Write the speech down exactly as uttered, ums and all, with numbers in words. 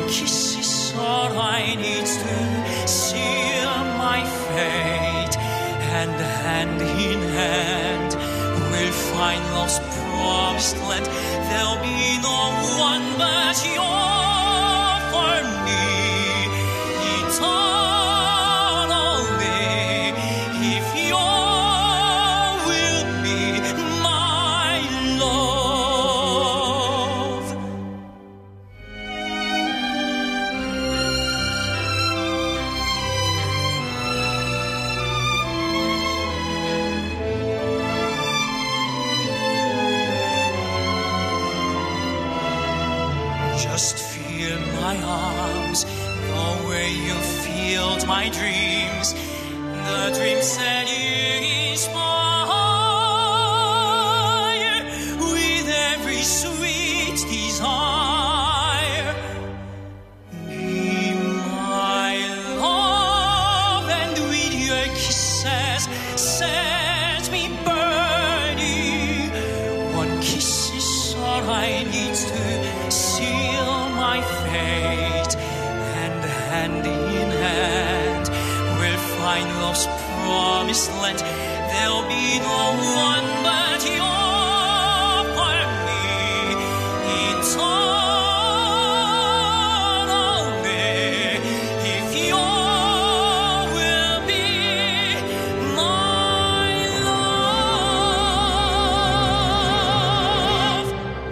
kiss is all I need to seal my fate, and hand in hand we'll find love's promised land. There'll be no one but you for me eternally, if you will be my love. Just feel my arms, the way you filled my dreams, the dreams that you inspire with every sweet desire. Be my love, and with your kisses set me burning. One kiss is all I need to seal my fate, and hand in hand we'll find love's promised land. There'll be no one but you for me eternally.